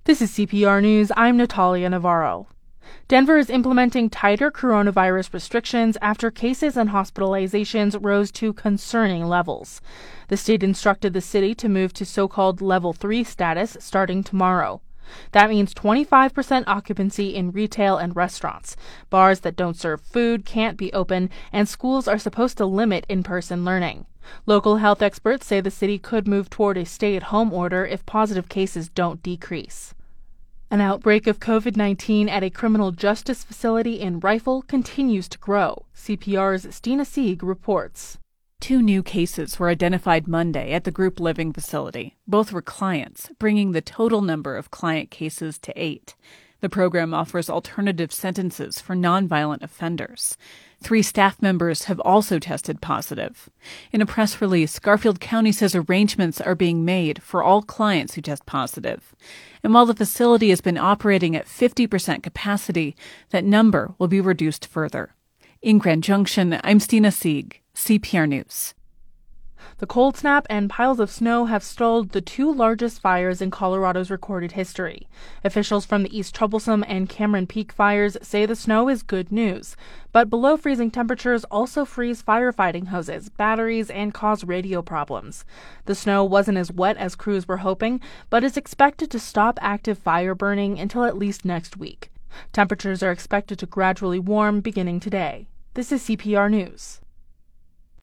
This is CPR News. I'm Natalia Navarro. Denver is implementing tighter coronavirus restrictions after cases and hospitalizations rose to concerning levels. The state instructed the city to move to so-called Level 3 status starting tomorrow. That means 25% occupancy in retail and restaurants. Bars that don't serve food can't be open, and schools are supposed to limit in-person learning. Local health experts say the city could move toward a stay-at-home order if positive cases don't decrease. An outbreak of COVID-19 at a criminal justice facility in Rifle continues to grow. CPR's Stina Sieg reports. 2 new cases were identified Monday at the group living facility. Both were clients, bringing the total number of client cases to 8. The program offers alternative sentences for nonviolent offenders. 3 staff members have also tested positive. In a press release, Garfield County says arrangements are being made for all clients who test positive. And while the facility has been operating at 50% capacity, that number will be reduced further. In Grand Junction, I'm Stina Sieg, CPR News. The cold snap and piles of snow have stalled the 2 largest fires in Colorado's recorded history. Officials from the East Troublesome and Cameron Peak fires say the snow is good news, but below freezing temperatures also freeze firefighting hoses, batteries, and cause radio problems. The snow wasn't as wet as crews were hoping, but is expected to stop active fire burning until at least next week. Temperatures are expected to gradually warm beginning today. This is CPR News.